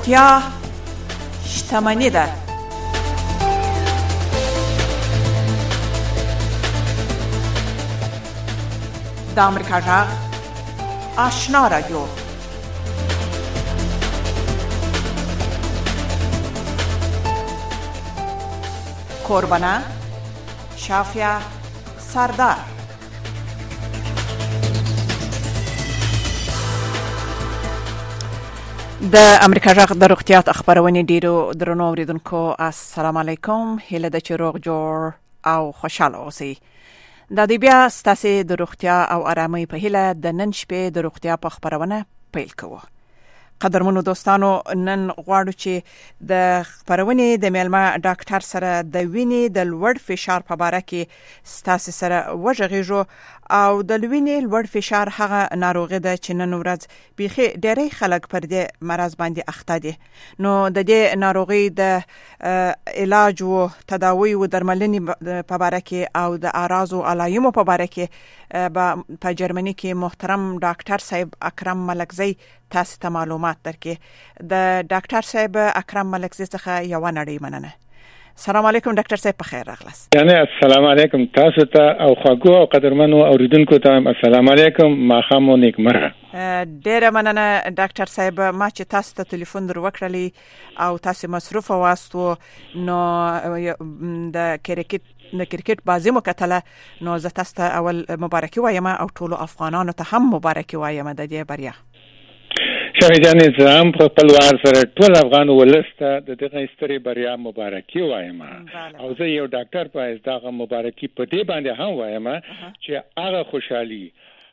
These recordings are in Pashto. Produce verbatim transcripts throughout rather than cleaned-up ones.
روغتیا شتمني ده. د امریکا غږ آشنا رادیو. کوربانه شافیا سردار. د امریکا غږ د روغتیا خبرونه ډیرو درنو اوریدونکو السلام علیکم. هله د چروغ جوړ او خوشاله اوسئ. د دې بیا ستاسو د روغتیا او آرامۍ په هله د نن شپې د روغتیا په خبرونه پیل کوو. قدرمنو دوستانو، نن غواړو چې د خبرونه د میلمه ډاکټر سره د وینې د لوړ فشار په اړه کې ستاسو سره وژغېږو او د وینې لوړ فشار هغه ناروغي ده چې نن ورځ بيخي ډېری خلک پر دې مرض باندې اخته دي. نو د دې ناروغي د علاج او تداوی او درملنې په اړه کې او د اعراض او علایمو په اړه کې په جرمني کې محترم ډاکټر صاحب اکرم ملکزی تاسو ته معلومات درکې. د ډاکټر صاحب اکرم ملکزی څخه یو نړۍ مننه. سلام علیکم ډاکټر صاحب، په خیر راغلاست. یعنی السلام علیکم تاسو ته او خواږو او قدرمنو اوریدونکو ته السلام علیکم، ماښام او نیکمرغه. ډیره مننه ډاکټر صاحب. ما چې تاسو ته ټلیفون در وکړلی او تاسو مصروف واستو، نو د کرکټ د کرکټ بازی مو کتله، نو زه تاسو ته اول مبارکي وایم او ټول افغانانو ته هم مبارکي وایم د دې بریا. شاهي جانې زم په خپلوار سره ټول افغان ولسته د دغه ستري بریا مبارکي وایم او زه یو ډاکټر په دغه مبارکي په دې باندې هم وایم چې هغه خوشحالي،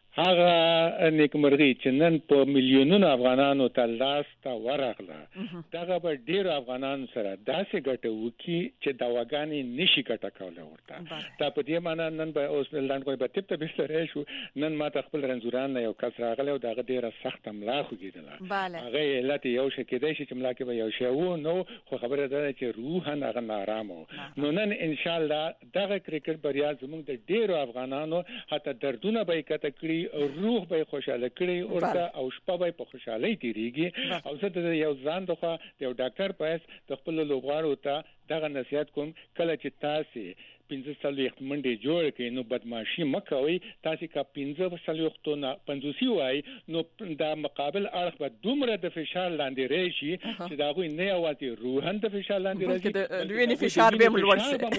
هغه نیکمرغي چې نن په میلیونونو افغانانو ته لاس ته ورغله، دغه به ډیر افغانانو سره داسې ګټه وکړي چې دواګانې نشي ګټه کوله ورته. دا په دې معنی نن به اوس لاندې کوی به تپ ته بستر شو. نن ما ته خپل رنځوران یو کس راغله او دغه ډیره سخت ملا خوګیدله. هغه علت یو شي کېدای شي چې ملا کې به یو شی وو، نو خو خبره ده چې روحن هغه نارامو. نو نن ان شاء الله دغه کرکټ بریا زموږ د ډیرو افغانانو حتی دردونه به کته کړی، روح به خوشاله کړي ورته او شپه به په خوشحالي تیریږي. او زه د یو ځان دغه یو ډاکټر پاس د خپل لوغړو ته دغه نصيحت کوم، کله چې تاسو پنځه سلويخت منډه جوړ کړئ نو بدمعشي مکوئ. تاسو کا پنځه سلويختونه پنځوسی وای نو دا مقابل اړخ به دومره د فشار لاندې راشي چې دا غوي نه یوازې روحن د فشار لاندې راځي، د وینې فشار به لوړ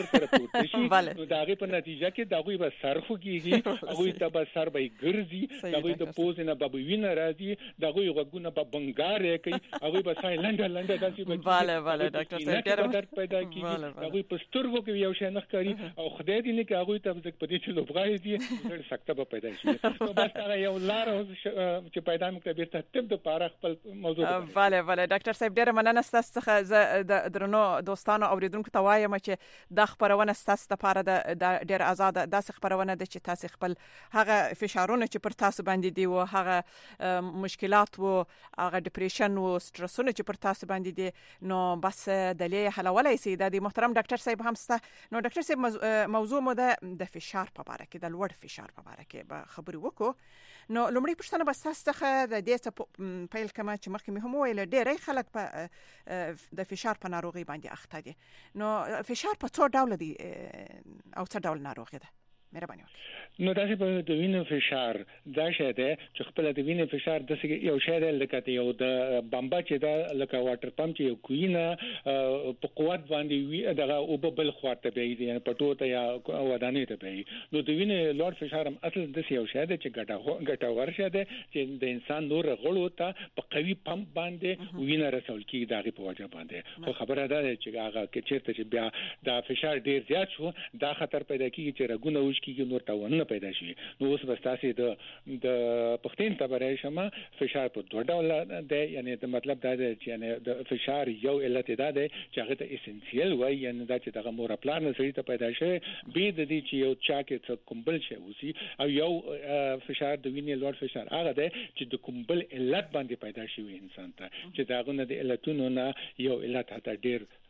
شي. نو دا غي په نتیجه کې دا غوي به سر خوږيږي، هغه ته به سر به ګرځي، دا غوي د پوز نه به وینه راځي، دا غوي غوګونه به بنګار کوي، هغه به سایلنت لنډه داسې به bale bale ډاکټر صاحب ډېر درد پیدا کیږي. دا غوي په سترګو کې یو شی نه ښکاري او خدای دې نه کوي ته د پدې چې لوبغاړي دي ډېر سخت به پیدا شي. نو بس هغه یو لار چې پیدا مکه بیرته تب د پاره خپل موضوع. bale bale ډاکټر صاحب ډېر مننه ستاسو څخه. د درنو دوستانو اوریدونکو ته وایم چې د خبرونه ستاسو لپاره د ډېر آزاد د خبرونه د چې تاسو خپل هغه فشارونه چې پر تاسو باندې دی او هغه مشکلات او هغه ډیپریشن او سټرسونه چې پر تاسو باندې دي، نو بس دلې حلولای سي د محترم ډاکټر صاحب هم ستا. نو ډاکټر صاحب موضوع مو د فشار په اړه کې د لوړ فشار په اړه کې به خبرې وکړو. نو لومړی پوښتنه به تاسو څخه د دې څه پیل کوم چې مخکې مې هم ویل ډېری خلک په د فشار په ناروغي باندې اخته دي. نو فشار په څو ډول دی او څه ډول ناروغي ده؟ مهرباني وکړئ. نو تاسو په د وینې فشار دا شی ده چې خپل د وینې فشار د څه یو شی ده لکه یو د بمبا چې دا لکه واټر پمپ چې یو کوینه په قوت باندې وی دغه او بل خواته به یې په ټوټه یا ودانې ته به. نو د وینې لوړ فشار هم اصل د یو شی ده چې ګټه ګټه ورشه ده چې د انسان نور غړو ته په قوي پمپ باندې وینه رسول کیږي دغه په وجه باندې. خو خبره ده چې هغه کې چیرته چې بیا دا فشار ډیر زیات شو دا خطر پیدا کیږي چې رګونه وش کیږي نور تاونه پیدا شي. نو اوس بستاسي د د پښتين تبرې شمه فشار په دوه ډول ده، یعنی د مطلب دا دی چې یعنی د فشار یو علت دا دی چې هغه ته اسنشیل وای، یعنی دا چې دغه مور پلان سړي ته پیدا شي به د دې چې یو چا کې څه کومبل شي وسی او یو فشار د وینې لوړ فشار هغه دی چې د کومبل علت باندې پیدا شي انسان ته چې داغه د علتونو نه یو علت هته ډیر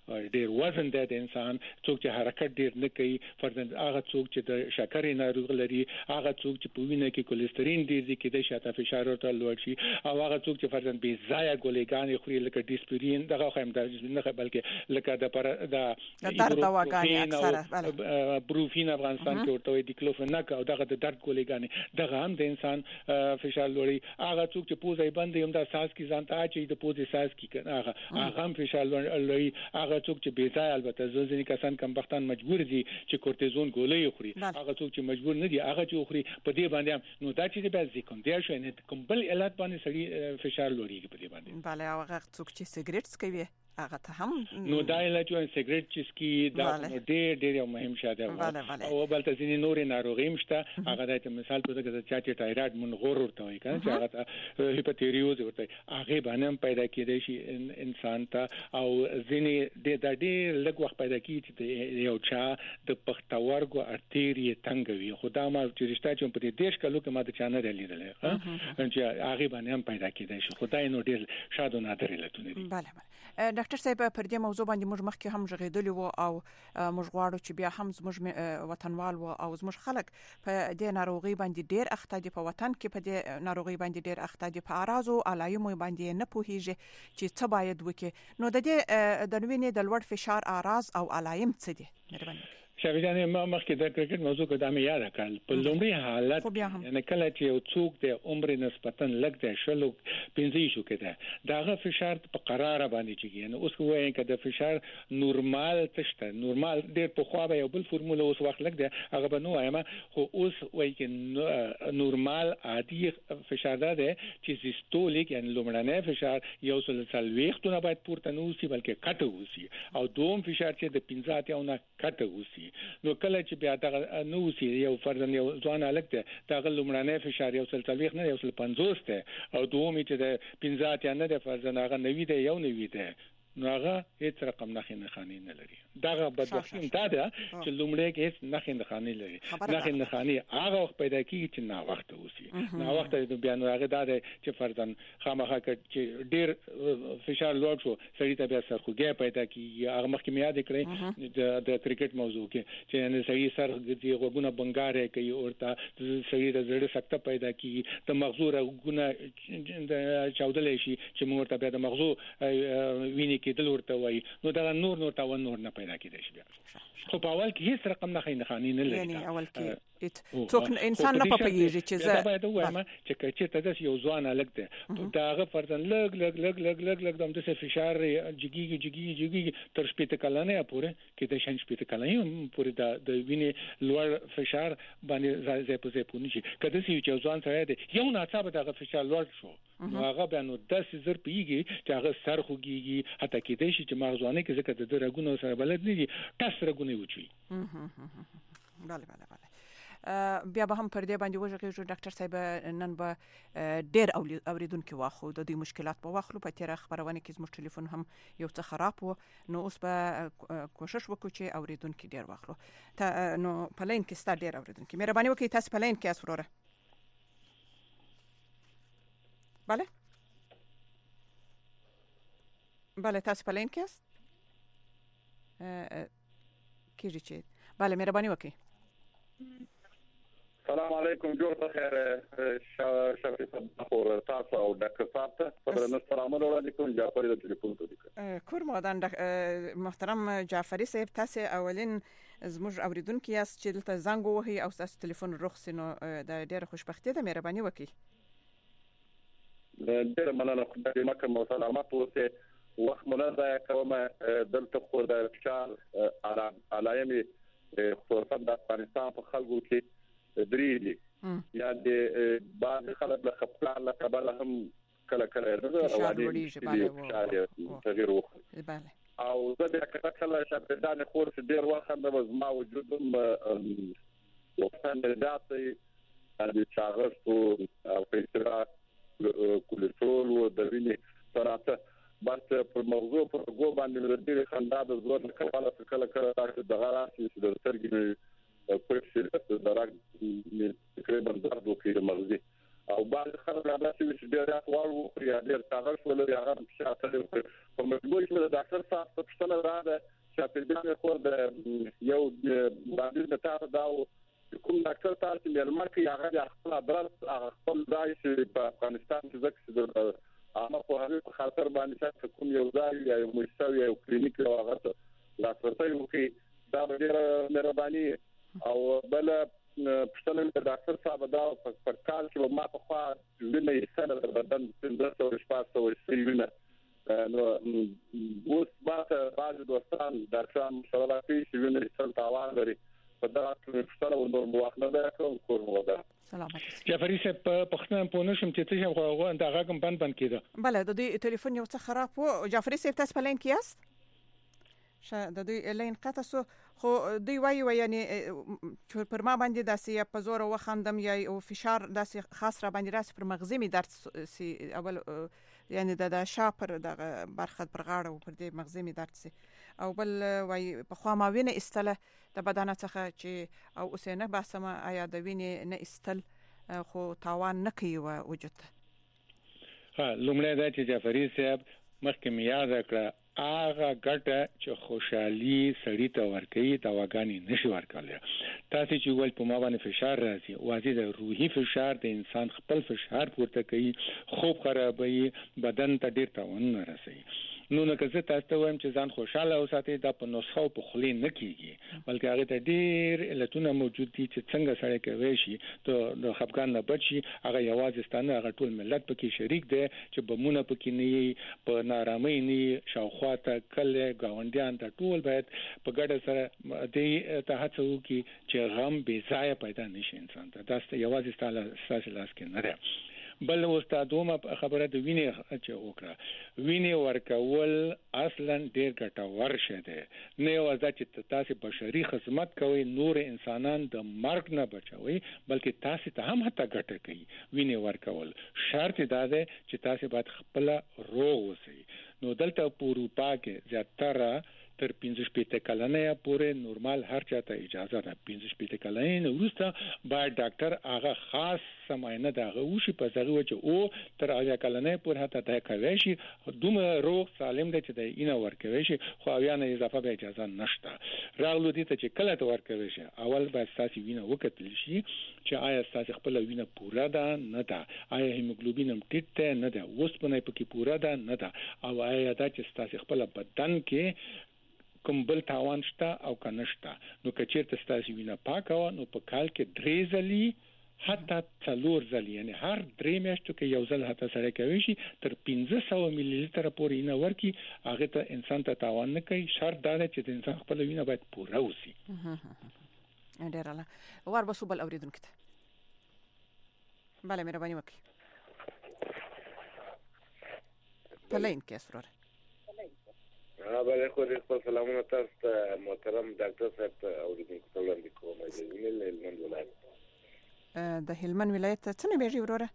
ډیر وزن د انسان څوک چې حرکت ډیر نه کوي فرضاً هغه څوک چې د شکرې ناروغي لري هغه څوک چې په وینه کې کولېسترین ډیر دي کې د شاته فشار ورته لوړ شي او هغه څوک چې فرضاً بې ځایه ګولېګانې خوري لکه ډیسپرین دغه خو هم نه بلکې لکه د پر د درد دواګانې اکثره بروفین افغانستان کې ورته وي دیکلوفناک او دغه د درد ګولېګانې دغه هم د انسان فشار لوړي هغه څوک چې پوزې باندې هم د ساس کې ځان ته چې د پوزې ساس کې هغه هغه هم فشار لوړي هغه څوک چې بې ځای البته ځینې کسان کم بختان مجبور دي چې کورتیزون ګولۍ خوري هغه څوک چې مجبور نه دي هغه چې خوري په دې باندې نو دا چې به ځکه دی شو نه کوم بل علت باندې سړي فشار لوړي په دې باندې bale هغه څوک چې سیګریټ څکوي هغه ته هم نو دا علت چې سیګریټ چې سکي دا ډېر ډېر مهم شاده او بل ته ځینې نورې ناروغۍ مشته هغه د مثال په توګه چې تایراید منغور ورته وي کنه چې هغه هیپاتیریوز ورته هغه باندې پیدا کېدای شي انسان ته او ځینې د ډېر لږ وخت پیدا کیږي چې یو چا د پښتورګو ارتری تنګ وي خدا ما چې رښتا چې په دې دیش کلو کې ما د چانه لیدل ها چې هغه باندې هم پیدا کېدای شي خدای نو ډېر شاده نادر علتونه دي bale bale ډاکټر صاحب پر دې موضوع باندې موږ مخکې هم ژغېدلی وو او موږ غواړو چې بیا هم زموږ وطنوال وو او زموږ خلک په دې ناروغي باندې ډېر اخته دي په وطن کې په دې ناروغي باندې ډېر اخته دي په اراض او علایمو باندې نه پوهیږي چې څه باید وکړي نو د دې د وینې د لوړ فشار اراض او علایم څه دي مهرباني شاویدانه ما مخکې د کرکټ موضوع کې د مې یاد کړل په لومړي حالت یعنی کله چې یو څوک د عمر نسبتا لږ دی شلو پنځه شو کې ده داغه فشار په قرار باندې چیږي نو اوس وایي چې د فشار نورمال تشته نورمال ډېر په خو به یو بل فرموله اوس وخت لګ دی هغه به نو وایم خو اوس وایي چې نورمال عادي فشار ده چې سیستولیک یعنی لومړنی فشار یو سل ویختونه باید پورته نه وسی بلکې کټ وسی او دوم فشار چې د پنځه اتیاونه کټ وسی نو کله چې بیا دا نو سي یو فرضاً یو ځوان الګ ته دا لومړنی فشار یو سل تلويخ نه یو سل پنځوس ته او دومې چې د پنځه اتیا نه د فرضاً هغه نوي دی یو نوي دی نو هغه هیڅ رقم نخې نه خاني نه لري دا بدبختي دا ده چې لومړی کې هیڅ نخې نه خاني لري نخې نه خاني هغه وخت پیدا کیږي چې نا وخت وسی نا وخت د بیا نو هغه دا ده چې فرضاً خامخا چې ډیر فشار لوړ شو سړی ته بیا سرخوږی پیدا کیږي هغه مخکې مې یاد کړی د کرکټ موضوع کې چې نه سړی سر د غوګونه بنګاره کوي ورته سړی د زړه سکته پیدا کیږي د مغزو غوګونه چاودلې شي چې موږ ته بیا د مغزو ویني کېدل ورته وای نو دا نور نور تا نور نه پیدا کېدای شي بیا خو په اول کې هیڅ رقم نه خاين خاني نه لري یعنی اول کې څوک انسان نه پپېږي چې زه باید وایم چې کچې ته د یو ځوان الګ ته داغه فرضاً لګ لګ لګ لګ لګ لګ د څه فشار جګي جګي جګي تر شپته کلنه پورې کې د شنځ شپته کلنه پورې د د وینې لوړ فشار باندې ځای په ځای پونی شي کله چې یو ځوان سره دی یو ناڅاپه دغه فشار لوړ شو نو هغه به نو داسې زر پیږي چې هغه سر خوږي حتی کې د شي چې مغزونه کې ځکه د رګونو سره بلد نه دي تاسو رګونه وچوي bale bale bale بیا به هم پر دې باندې وژغېږو ډاکټر صاحب نن به ډېر اوریدونکو واخو د دې مشکلات په واخلو په تیر خبرونه کې زموږ ټلیفون هم یو څه خراب و نو اوس به کوشش وکړو چې اوریدونکو ډېر واخلو ته نو پلین کې ستاسو ډېر اوریدونکو مهرباني وکړئ تاسو پلین کې اسوره bale bale تاسو پلین کې است کیږي چې bale مهرباني وکړئ السلام علیکم جوړ بخیر شفیع صاحب تاسو او ډاکټر صاحب ته خبرونه سلام علیکم جعفری د ټلیفون ته کور مودان محترم جعفری صاحب تاسو اولین زموږ اوریدونکو یاست چې دلته زنګ وهي او تاسو ټلیفون رخصینو د ډېر خوشبختی ده مهرباني وکړئ ډېر مننه خدای مکه مو سلامات اوسه وخت منځه کوم دلته خو د فشار علایمي خصوصا د افغانستان په خلکو کې درې دي یا د بعض خلک له خپل له قبل هم کله کله رواني تغیر وکړي او زه د کله کله شپدان خورس ډیر وخت د ما وجودم وختن داتي د چاغستو او پیترا کولېسترول او د وینې سرطان بس په موضوع په ګو باندې د دې خندا د زور کله کله کله د غراسي د ترګي په څیر د راګ تقریبا درد وکړي مغزي او بعض خلک راځي چې ډېر راوړو یا ډېر تاغر ولري هغه چې په مجبور کې د ډاکټر صاحب په څیر راځي چې په دې خور د یو باندې د تاسو دا کوم ډاکټر تاسو مېرمن کې هغه د خپل ادرس هغه خپل ځای چې په افغانستان کې ځکه چې اما په هغه په خاطر باندې چې کوم یو ځای یا یو مستوي یو کلینیک او هغه لاسرسي وکړي دا ډېر مهرباني او بل پښتنه د ډاکټر صاحب دا په کال کې ما په خوا ویني سره د بدن د څو شپږ سو ویني نو اوس باته بعض دوستان ډاکټران مشوره کوي چې ویني سره تاوان لري په دا پښتنه و نور مواخنه ده کوم کوم ده سلامات جعفري صاحب په پښتنه په نشم چې څه خو غو انت هغه کوم بند بند کیده بله د دې ټلیفون یو څه خراب وو جعفري صاحب تاسو په لین کې یاست ش د دې لین قطع سو خو دوی وایي و یعنی چې پر ما باندې داسې په زور وخندم یا او فشار داسې خاص را باندې راس پر مغزي می درد سي اول یعنی د شاپر د برخه پر غاړه او پر دې مغزي می درد سي او بل وایي په خوا ما وینه استله د بدن څخه چې او اوسنه باسمه آیا د وینې نه استل خو تاوان نه کوي وجود ها لومړی دا چې جعفري صاحب مخکې می یاد کړ هغه ګټه چې خوشحالي سړی ته ورکوي دا واګانی نشي ورکولای تاسو چې ول په ما باندې فشار راځي واځي د روحي فشار د انسان خپل فشار پورته کوي خوب خرابوي بدن ته ډیر تاوان رسوي نو نه که تاسو ته وایم چې ځان خوشاله اوساتئ دا په نسخه په خلی نه کیږي بلکې هغه ته ډیر علتونه موجود دي چې څنګه سړی کوي شي ته د خپګان نه بچي هغه یوازې ستانه هغه ټول ملت پکې شریک دي چې بمونه پکې نه په نارامۍ نه شاوخوا ته کله گاونډیان ته ټول باید په ګډه سره د ته هڅه وکړي چې غم بې ځای پیدا نشي انسان ته دا یوازې ستاله ساس لاس کې نه ده بل استادومه خبره د وینې چې وکړه وینې ورکول اصلا ډیر ګټور شه ده نه وځي چې تاسو بشري خدمت کوي نور انسانان د مرګ نه بچوي بلکې تاسو ته هم حتی ګټه کوي وینې ورکول شرط دا ده چې تاسو باید خپل روغ اوسئ نو دلته په اروپا کې زیاتره تر پنځه شپږ کلنه پورې نورمال هر چاته اجازه ده پنځه شپږ کلنه وروسته باید ډاکټر هغه خاص سماینه دغه وشي په ځای چې او تر هغه کلنه پورې هته د کوي شي دومره روغ سالم دي چې د اینه ورکوي شي خو بیا نه اضافه به اجازه نشته راغلو دي ته چې کله ته ورکوي شي اول به تاسو وینه وکتل شي چې آیا تاسو خپل وینه پوره ده نه ده آیا هیموګلوبین هم ټیټ ده نه ده اوسپنه پکې پوره ده نه ده او آیا دا چې تاسو خپل بدن کې کوم بل تاوان شته او کنهشته نو کچیرته تاسو وینه پاکه نو په کال کې درې ځلې حتی څلور ځلې یعنی هر درې میاشتو کې یو ځل حتی سره کوي شي تر پنځه سوه ملي لیتر پورې نه ورکی هغه ته انسان ته تاوان نه کوي شرط دا دی چې د انسان خپل وینه باید پوره وسی ډیر الله ور بسو بل اوریدونکو ته bale مهرباني وکړئ پلین کې اسرار ها بله خو دې خپل سلامونه تاسو ته محترم ډاکټر صاحب ته اوریدونکو ته وړاندې کوم د هلمند ولایت د هلمند ولایت څنګه بیږي وروره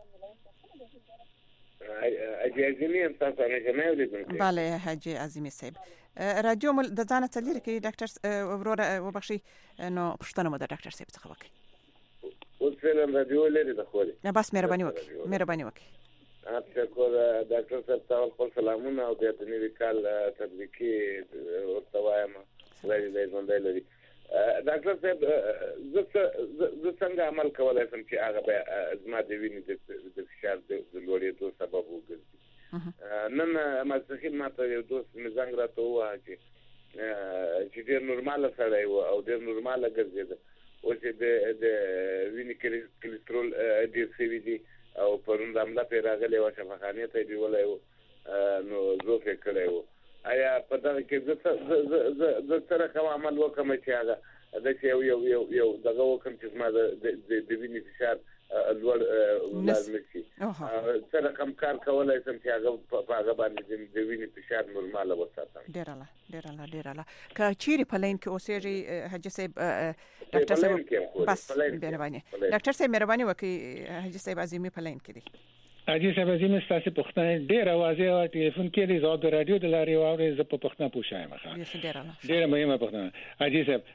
حاجی عظیمی هم تاسو نه جمع ولیدونکو bale حاجی عظیمی صاحب راډیو مل د ځان ته لري کې ډاکټر وروره وبخشي نو پښتنه مو د ډاکټر صاحب څخه وکړي اوس فلم راډیو لري د خو نه بس مهرباني وکړئ مهرباني وکړئ تشکر ډاکټر صاحب تاسو خپل سلامونه او د نوي کال تبریکي ورته وایم ولې دې باندې لري ډاکټر صاحب زه څنګه عمل کولای شم چې هغه به زما د وینې د فشار د لوړېدو سبب وګرځي نن ماسخین ماته یو دوست مې زنګ راته ووایه چې چې ډېر نورماله سړی و او ډېر نورماله ګرځېده او چې د وینې کلسترول ډېر شوي دي او پرون د عمله پې راغلی وه شفاخانې ته یې بیولی و نو زوف یې کړی و آیا په دغه کې زه څه رقم عمل وکړم چې هغه دا چې یو یو یو دغه وکړم چې زما د وینې فشار لوړ ولاړ نه شي څه رقم کار کولی شم چې هغه په هغه باندې د وینې فشار نورماله وساتم ډېر الله ډېر الله ډېر الله که چیرې په لین کې اوسېږي حاجي صاحب ډاکټر صاحب بس مهرباني ډاکټر صاحب مهرباني وکړئ حاجي صاحب عظیمي په لین کې دي حاجی صاحب عظیم تاسو پښتنه ډیر اوازه او ټلیفون کې د زو د رادیو د لارې واورې ز په پښتنه پوښایم ښه ډیر الله ډیر مهمه پښتنه حاجی صاحب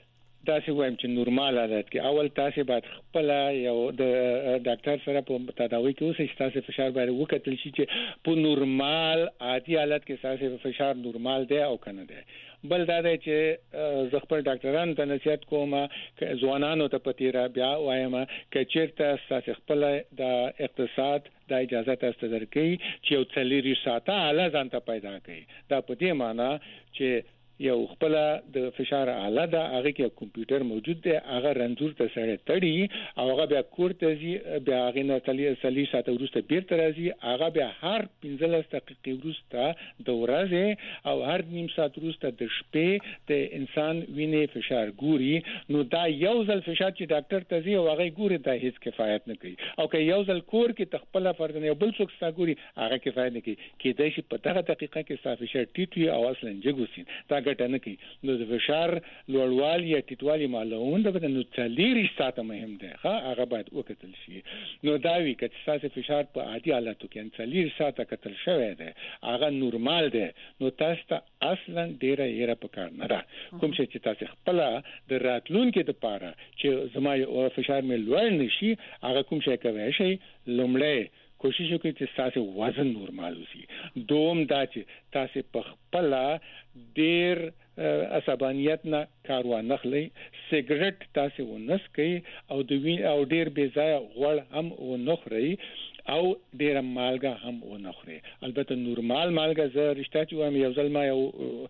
تاسو وایم چې نورمال حالت کې اول تاسو باید خپل یو د ډاکټر سره په تداوی کې اوسئ چې تاسو فشار باندې وکتل شي چې په نورمال عادي حالت کې تاسو فشار نورمال دی او کنه دی. بل دا دی چې زه خپل ډاکټرانو ته نصیحت کوم چې ځوانانو ته پتیرا بیا وایم چې چیرته تاسو خپل د اقتصاد د اجازه تاسو درکې چې یو څلوري ساعته اعلی ځان ته پیدا کړئ. دا په دې معنی چې یو خپل د فشار اعلی دا هغه کې کمپیوټر موجود دی، هغه رنځور ته سره تړي او هغه بیا کورته زی بیا هغه نه تللی سلی ساعت ورسته بیرته راځي، هغه بیا هر پنځلس دقیقې ورسته د ورځې او هر نیم ساعت ورسته د شپې د انسان وینې فشار ګوري. نو دا یو ځل فشار چې ډاکټر ته زی او هغه ګوري دا هیڅ کفایت نه کوي، او که یو ځل کور کې تخپل فرض نه بل څوک ستا ګوري هغه کفایت نه کوي. کېدای شي په دغه دقیقه کې ستا فشار ټیټ وي او اصلا جګوسین دا ګټه نه کوي. نو د فشار لوړوال یا ټیټوالي معلومون د بدن نو څلوري ساعته مهم دی، ها هغه باید وکتل شي. نو دا وی چې تاسو فشار په عادي حالتو کې څلوري ساعته کتل شوی دی هغه نورمال دی، نو تاسو ته اصلا ډیره یې په کار نه را کوم چې تاسو خپل د راتلونکو لپاره چې زما فشار مې لوړ نشي هغه کوم شي کوي شي لومړی کوشش وکړئ چې تاسو وزن نورمال وي. دوم دا چې تاسو په خپل ډیر عصبانیت نه کار وانخلئ، سیګریټ تاسو ونسکئ او د وین او ډیر بې ځای غوړ هم ونخورئ او ډیر مالګه هم ونخورئ. البته نورمال مالګه زه رښتیا چې وایم یو ځل ما یو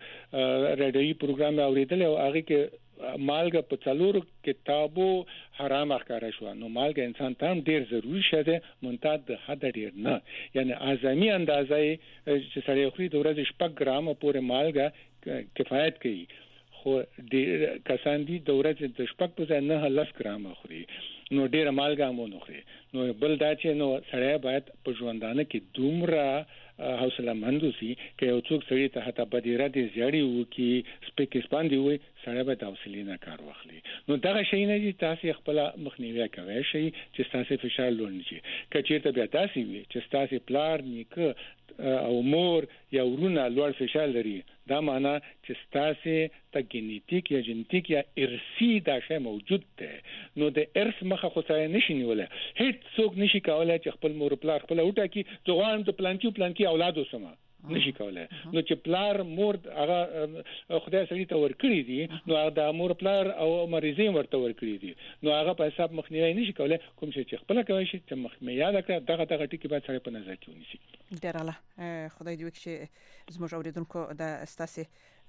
رادیوي پروګرام اوریدل او هغه کې مالګه په څلورو کتابو حرام ښکارا شو. نو مالګه انسان ته ډیر ضروري شته مونږ د حد ډیر نه، یعنی اعظمي اندازې چې سړی خوري د ورځې شپږ ګرامه پورې مالګه کفایت کوي، خو ډیر کسان دي د ورځې د شپږ په ځای نه لس ګرامه خوري، نو ډیر مالګه مو نه خوري. نو بل دا چې نو سړی باید په ژوندانه کې دومره حوصله مند اوسي چې یو څوک سړی ته حتی بدیره دي زیړی وو کې سپیک سپاندي وي سړی به د حوصلې نه کار واخلي. نو دغه شی نه دي تاسو خپل مخنیوي کوي شي چې تاسو فشار لوړ نشي. کچېرته بیا تاسو وي چې تاسو پلار نیکه او مور یا ورونه لوړ فشار لري، دا معنی چې تاسو ته جنیتیک یا جنیتیک یا ارثي دا شی موجود دی. نو د ارث مخه خو سره نشي نیولای، هیڅ څوک نشي کولای چې خپل مور پلار خپل وټا کی ځوان د پلانکی پلانکی اولاد وسمه نشي کولای. نو چې پلار مور هغه خدای سړي ته ورکړي دي نو هغه د مور پلار او مریضي ورته ورکړي دي، نو هغه په حساب مخنیوي نشي کولای. کوم چې خپل کوي شي چې مخ یاد کړه دغه دغه ټکی باید سره په نظر کې ونیسي. ډیر الله خدای دې وکړي چې زموږ اوریدونکو د استاسي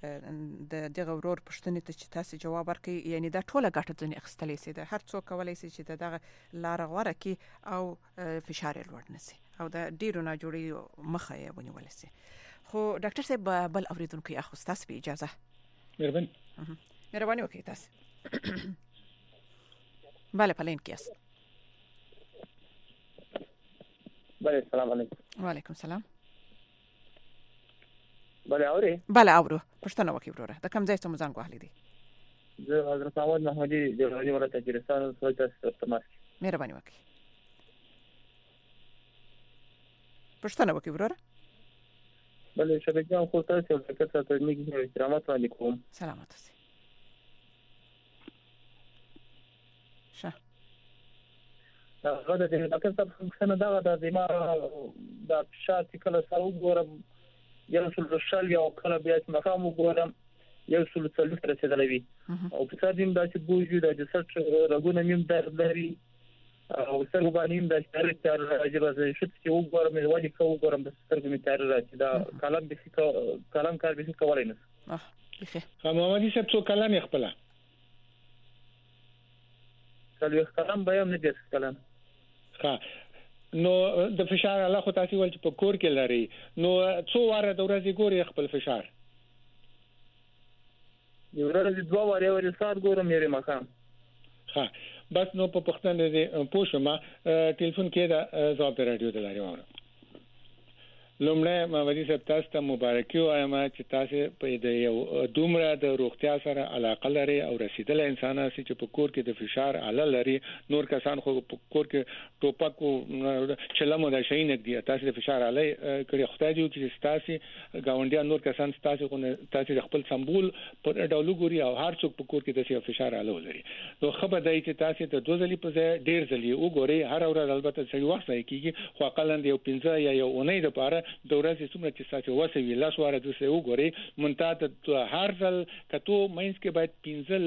د دغه ورور پښتنې ته چې تاسو جواب ورکړي، یعنی دا ټوله ګټه ځنې اخستلې سي د هر څوک کولای شي چې دغه لار غوړه کی او فشار لوړ نشي او د ډیرو نه جوړي مخه یې ونیول سي. خو ډاکټر صاحب بل اوریدونکو یې اخو تاسو به اجازه مهرباني مهرباني وکړئ تاسو. بله پلین کیاس. بله السلام علیکم. وعلیکم السلام. بله اوري؟ بله اورو. پښتنه وکي وروره د کوم ځای ته مزنګ واهلې دي؟ زه حضرت احمد محمدي د غنی ولایت تاجرستان څخه تماس. مهرباني وکړئ. پښتنه وکي وروره. بله شبکه خو تاسو یو څه ته میګي احترامات علیکم. سلامات اوسئ. شه هغه د ډاکټر صاحب څنګه دا د دماغ د شاتې کله سره وګورم یو څل شل یو کله بیا چې مخام وګورم یو څل څلور تر رسیدلې وي او په څه دیم دا چې بوجي د جسد رګونه مم درد لري او څنګه باندې دا چې تر راځي راځي چې وګورم نو وایي چې وګورم د سترګې می تر راځي دا کلام به کلام کار به کولای نه. اه بخیر. محمدي صاحب څو کلام یې خپل؟ کله کلام به هم نه دي کلام. ها نو د فشار الله خو تاسو ول چې په کور کې لري، نو څو واره د ورځې ګوري خپل فشار؟ یو ورځ دوه واره ورې سات ګورم یې مخام. ها بس نو په پښتنه دې پوښما ټلیفون کې دا ځواب رادیو د لاري وره. لومړی مامدي صاحب تاسو ته مبارکي وایم چې تاسو په دې یو دومره د روغتیا سره علاقه لري او رسیدل انسان چې په کور کې د فشار اعلی لري نور کسان خو په کور کې ټوپک او چلمو د شي نه دي تاسو د فشار اعلی کړي خدای دې چې تاسو گاونډیان نور کسان تاسو خو تاسو خپل سمبول په ډول ګوري او هر څوک په کور کې د فشار اعلی لري نو خبر دی چې تاسو ته دوه ځلې په ځای ډیر ځلې وګوري هر ورځ البته څه وخت کېږي خو اقلن یو پنځه یا یو اونۍ لپاره د ورځې څومره چې تاسو وسوي لاس واره د څه وګوري منتها هر ځل کته مینس کې باید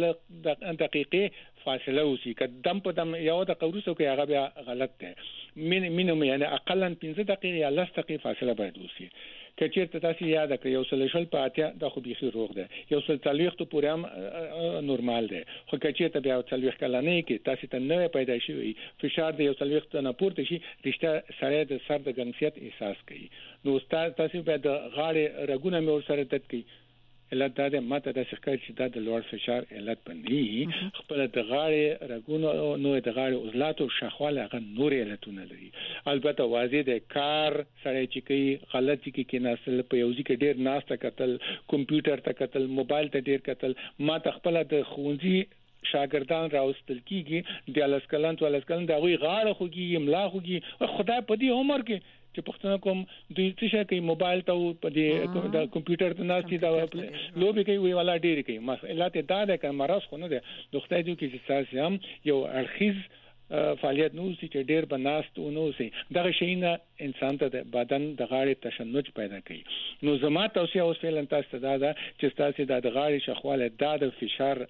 پنځه دقیقې فاصله وسی کدم په دم یو د قوروسو کې هغه بیا غلط دی مين مينو یعنی اقلن پنځه دقیقې یا لس دقیقې فاصله باید وسی کچېرته تاسو یاد کړئ یو سل شل پاتیا د خو بيخي روغ ده یو سل تلويخت پورې هم نورمال ده خو کچېرته بیا تلويخت کلانه کې تاسو ته نه پیدا شي فشار د یو تلويخت نه پورته شي رښتا سره د سر د ګنسیت احساس کوي نو تاسو به د غاړې رګونه مې ور سره تد کوي علت دا ده ماته د ښکار چې د لوړ فشار علت باندې خپل د غاړې رګونو نو د غاړې عضلات او شخواله هغه نور علتونه لري البته واضح ده کار سره چې کوي غلطي کې کې ناسل په یوځي کې ډیر ناسته کتل کمپیوټر ته کتل موبایل ته ډیر کتل ماته خپل د خونځي شاګردان راوستل کیږي د لاسکلان تو لاسکلان دا غوي غاړه خوږي املا خوږي خدای په دې عمر کې چې پښتنه کوم دوی څه کوي موبایل ته په دې د کمپیوټر ته ناشتي دا لوبي کوي وی ولا ډیر کوي مسئله ته دا ده چې مرز خو نه ده د خدای دې کې چې تاسو هم یو ارخیز فعالیت نو چې ډیر بناست نو سي دغه شینه انسان ته د بدن د غاړې تشنج پیدا کوي نو زما توصيه اوس فعلا تاسو ته دا چې تاسو د غاړې شخواله د فشار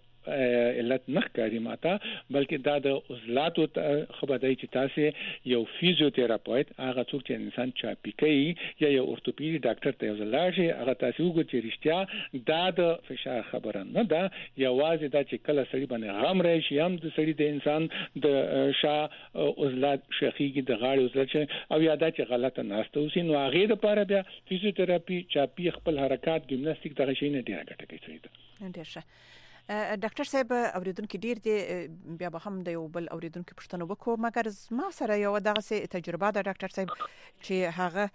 علت نه کوي ماته بلکې دا د عضلاتو خبردای چې تاسو یو فزیوتراپیوت هغه څوک چې انسان چاپی کوي یا یو اورتوپیډ ډاکټر ته وزلاشي هغه تاسو وګورئ چې رښتیا دا د فشار خبره نه ده یوازې دا چې کله سړي باندې غم راشي هم د سړي د انسان د شا عضلات شخیږي د غاړې عضلات او یا دا چې غلطه ناسته وسی نو هغه د لپاره بیا فزیوتراپي چاپی خپل حرکت ګیمناستیک دغه شی نه ډیره ګټه کوي ډیر ښه ډاکټر صاحب اوریدونکو ډیر دی بیا به هم د یو بل اوریدونکو پوښتنه وکړو مګر ما سره یو دغه تجربه ده ډاکټر صاحب چې هغه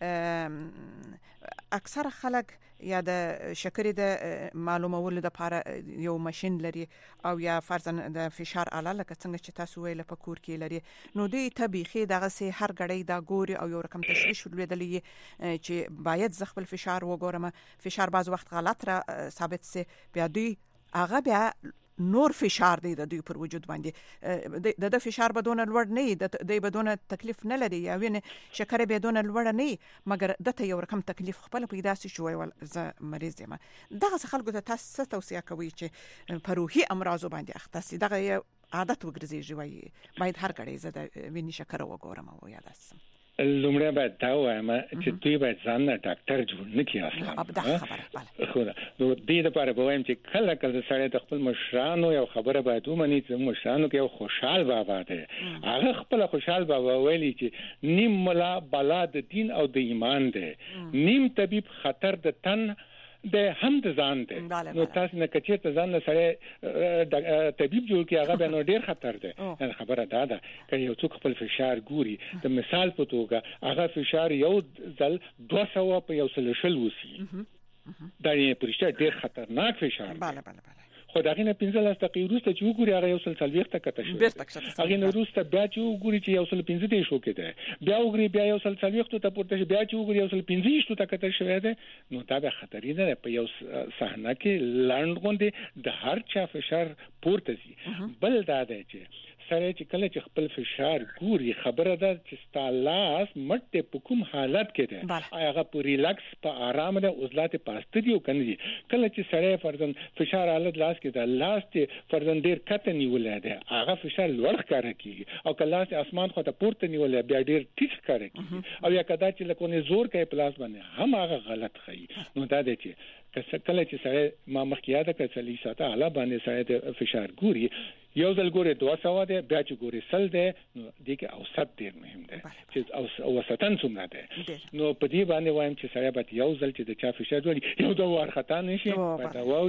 اکثر خلک یا د شکرې د معلومولو لپاره یو ماشين لري او یا فرضاً د فشار اعلی لکه څنګه چې تاسو ویل په کور کې لري نو دوی طبيخي دغه سي هر غړی دا ګوري او یو رقم تشویش ولېدلې چې باید ز خپل فشار وګورم فشار بعض وخت غلط را ثابت سي بیا دوی هغه بیا نور فشار دی د دوی پر وجود باندې د د فشار بدون لوړ نه دی د بدون تکلیف نه لري یا وینه شکر بدون لوړ نه مګر دته یو رقم تکلیف خپل پیدا سي شوی ول ز مریض یم دغه خلکو ته تاسو توصيه کوي چې په روحي امراض باندې اخته سي دغه عادت وګرځي جوړي باید هر کړي زه د وینې شکر وګورم او یاد اسم لومړی باید دا وایم چې دوی باید ځان نه ډاکټر جوړ نه کړي اصلا خو نو دې لپاره به وایم چې کله کله سړی د خپل مشرانو یو خبره باید ومني چې مشرانو کې یو خوشحال بابا دی هغه خپل خوشحال بابا ویلي چې نیم ملا بلا د دین او د ایمان دی نیم طبيب خطر د تن د هم د ځان دی نو تاسو نه کچې ته ځان سره طبيب جوړ کې هغه به نو ډیر خطر دی خبره دا ده چې یو څوک خپل فشار ګوري د مثال په توګه هغه فشار یو ځل دوه سوه په یو سل شل وسی دا یې پرشته ډیر خطرناک فشار bale bale bale خو دا غینه پنځه لاس دقیقې وروسته چې وګوري هغه یو سل څلوېښت ته کته شو هغه نو وروسته بیا چې وګوري چې یو سل پنځه دې شو کېده بیا وګوري بیا یو سل څلوېښت ته پورته شي بیا چې وګوري یو سل پنځه ته کته شوی دی نو دا به خطرې نه په یو صحنه کې لاند غوندي د هر چا فشار پورته شي بل دا دی چې سره چې کله چې خپل فشار ګوري خبره ده چې ستالاس مټ په کوم حالت کې ده هغه په ریلکس په آرام ده عضلات پاسته دی او کني کله چې سره فرضاً فشار حالت لاس کې ده لاس ته فرضاً ډیر کته نیولای ده هغه فشار لوړ کار کوي او کله لاس اسمان خو ته پورته نیولای بیا ډیر ټیټ کار کوي او یا کدا چې لکه زور کوي پلاس باندې هم هغه غلط خي نو دا دی چې کله چې سره ما مخکیاده کچلی ساته اعلی باندې سره فشار ګوري یو ځل ګوري دوه سوه ده بیا چې ګوري سل ده نو دې کې اوسط ډیر مهم ده چې او اوسطن څومره ده نو په دې باندې وایم چې سره به یو ځل چې د چا فشار جوړي یو دوه ورخته نشي په دا ووري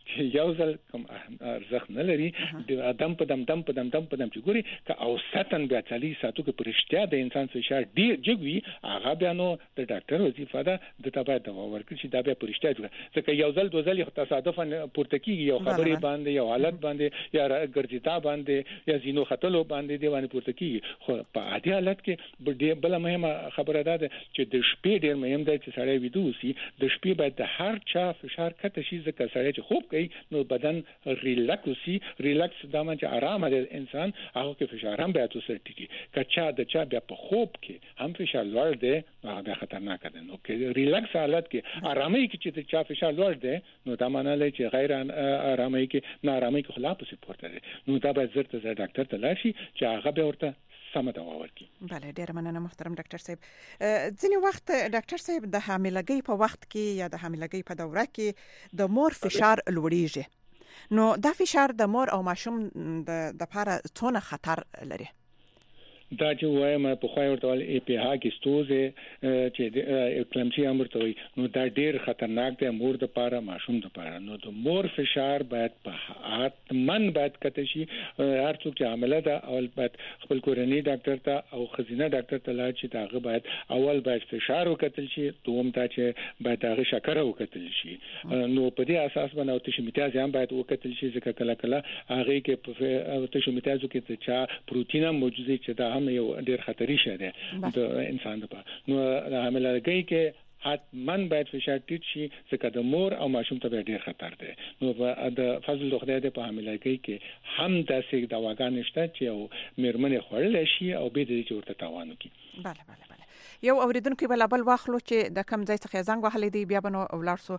چې یو ځل کوم ارزښت نه لري د ادم په دم دم په دم دم په دم چې ګوري ک او ستن بیا چالي ساتو کې پرشتیا د انسان فشار ډیر جګوي هغه بیا نو د ډاکټر وظیفه ده د تبع دوا ورکړي چې دا بیا پرشتیا جوړه ځکه یو ځل دوه ځل تصادفا پورته کیږي یو خبرې باندې یو حالت باندې یا ګرځیتا باندې یا زینو خطلو باندې دی باندې پورته کیږي خو په عادي حالت کې بل مهمه خبره ده چې د شپې ډیر مهم ده چې سړی ویدو سي د شپې باید د هر چا فشار کته شي ځکه سړی چې خوب کوي نو بدن ریلاکس سی ریلاکس دا معنی آرام د انسان هغه کې فشار هم بیا توسر ټیږي کچا د چا بیا په خوب کې هم فشار لوړ دی هغه خطرناک ده نو کې ریلاکس حالت کې آرامي کې چې د چا فشار لوړ دی نو دا معنی لري چې غیر آرامي کې نه آرامي کې خلاف څه پورته دی نو دا به زرت زر ډاکټر ته لاشي چې هغه به ورته سمه دوا ورکړي. بله ډیر مننه محترم ډاکټر صاحب. ځینې وخت ډاکټر صاحب د حاملګۍ په وخت کې یا د حاملګۍ په دوره کې د مور فشار لوړیږي نو دا فشار د مور او ماشوم د د لپاره څونه خطر لري؟ دا چې وایم په خوای ورته ای پی ها کې ستوزه چې کلمچي امر ته وي نو دا ډیر خطرناک دی مور د لپاره ماشوم د لپاره نو د مور فشار باید په حتمن باید کته شي هر څوک چې عامله ده اول باید خپل کورنۍ ډاکټر ته او خزینه ډاکټر ته لاړ شي داغه باید اول باید فشار وکتل شي دوم ته چې باید داغه شکر وکتل شي نو په دې اساس باندې او تشمیتاز هم باید وکتل شي ځکه کله کله هغه کې په تشمیتازو کې چې پروتین موجوده چې دا یو ډیر خطري شه ده د انسان لپاره نو د حاملګۍ کې حتمن باید فشار ټیټ شي ځکه د مور او ماشوم ته ډیر خطر ده نو د فضل خدای د په حاملګۍ کې هم داسې دواګان نشته چې او میرمنې خورل شي او به دې چې ورته تاوان وکړي. بله بله بله یو اوریدونکو بل بل واخلو چې د کم ځای څخه زنګ وهلې دی بیا بنو ولارسو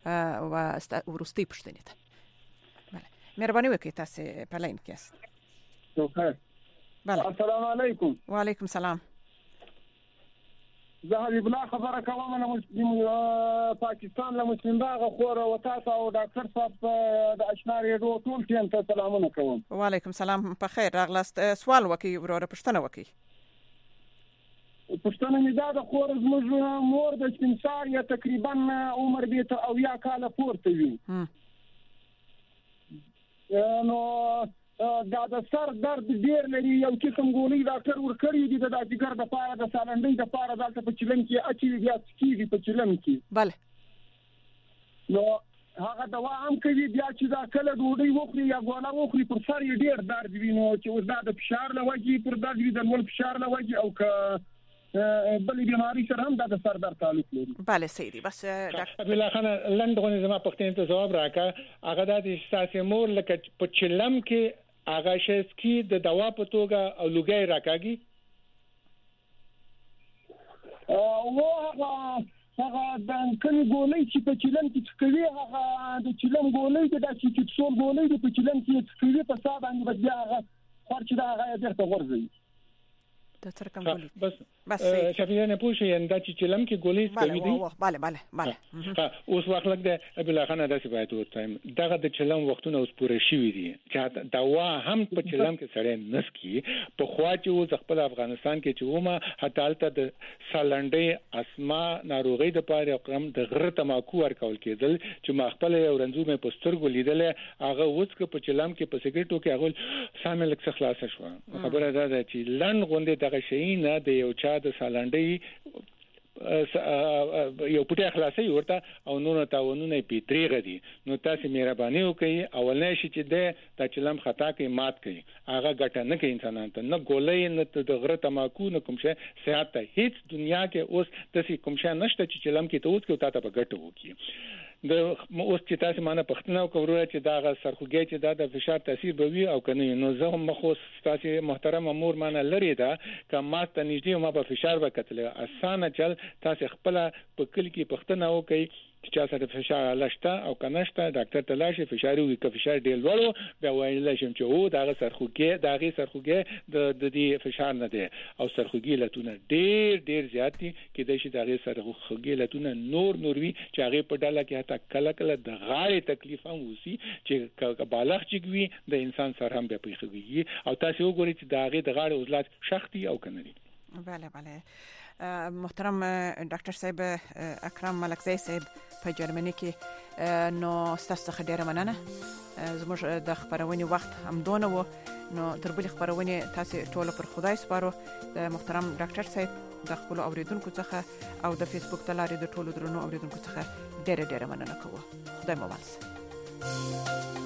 او ورستي پښتنې ته بله مهرباني وکړئ تاسو په لاین کې است. اوکې بله السلام علیکم. وعلیکم السلام. زه حبیب الله خبره کوم له مسلم پاکستان له مسلم باغ خور او تاسو او ډاکټر صاحب د اشنا ریډیو ټول ټیم ته سلامونه کوم. وعلیکم السلام په خیر راغلاست. سوال وکي وروره پښتنه وکي. پښتنه مې دا د خور زموږ مور د سنسار یا تقریبا عمر به ته او یا کال پورته وي نو دا د سر درد ډیر لري یو قسم ګولۍ ډاکټر ورکړي دي د جګر د پاره د سالنډۍ د پاره دلته په چلم کې اچي بیا کیږي په چلم کې بله نو هغه دوا هم کوي بیا چې دا کله ډوډۍ وخوري یا ګوله وخوري پر سر یې ډیر درد وي نو چې اوس دا د فشار لوجي پر درد وي د ول فشار لوجي او که بلې بیماری سره هم د سر درد تعلق لري. بله سیدی بس ډاکټر بلا خان لندغونی زما پښتنې ته جواب راکا هغه د احساس مور لکه په چلم کې هغه شې کی د دوا په توګه او لګي راکاږي او هغه هغه د کلی ګولۍ چې په چلم کې کوي هغه د چلم ګولۍ د چې څول ګولۍ په چلم کې کوي په صاحب باندې بیا هغه خرچ دا هغه درته ورځي د ترکم ګولۍ بس بس شفیع نه پوښي انده چې چلم کې ګولۍ کوي دي بله بله بله اوس وخت لګ د بلا خانه داسې باید وته دغه د چلم وختونه اوس پوره شي دي چې دوا هم په چلم کې سړی نسکی په خوا چې اوس خپل افغانستان کې چې ومه حتی د سالنډۍ اسما ناروغي د پاره اقرم د غره تماکو ورکول کېدل چې ما خپل یو رنځو مې پسترګو لیدل هغه اوس په چلم کې په سیګریټو کې هغه شامل څه خلاص شو خبره ده چې لن غونډه دغه شي نه د یو چا د سالنډۍ یو پټه خلاصي ورته او نور تاونونه پیتریغه دي نو تاسو مهرباني وکړئ اولنې شي چې د چلم خطا کې مات کړي هغه ګټه نه کوي انسانانو ته نه ګولې نه د غره تماکو نه کوم شي صحت ته هیڅ دنیا کې اوس تاسو کوم شي نشته چې چلم کې ته اوس کې تاسو په ګټه وکړي د اوس چې تاسو مانه پښتنه کوو چې دا غ سرخوږی چې دا د فشار تاثیر به وي او کنه نو زه هم مخوس تاسو محترم امور مانه لري دا کما ته نږدې ما په فشار وکتل اسانه چل تاسو خپل په کلی کې پښتنه وکي چې چا سره فشار لاشته او کنهشته ډاکټر ته لاشه فشار وي که فشار ډیر لوړو بیا وایي لاشم چې او دا غ سرخوږی دا غ سرخوږی د د دې فشار نه دی او سرخوږی لتونه ډیر ډیر زیات دي کې د شي دا غ سرخوږی لتونه نور نور وي چې هغه په ډاله کې حتی کله کله د غاړې تکلیف هم وسی چې بالغ چګوي د انسان سره هم به پیښوي او تاسو وګورئ چې دا غ د غاړې عضلات شختي او کنه دي. بله بله محترم ډاکټر صاحب اکرم ملکزی صاحب په جرمني کې نو ستاسو څخه ډیره مننه. زموږ د خبرونې وخت هم دونه و نو تر بلې خبرونې تاسو ټول پر خدای سپارو. د محترم ډاکټر صاحب د خپل اوریدونکو څخه او د فیسبوک د لارې د ټولو درنو اوریدونکو څخه ډیره ډیره مننه کوم. خدای مو وبخښي.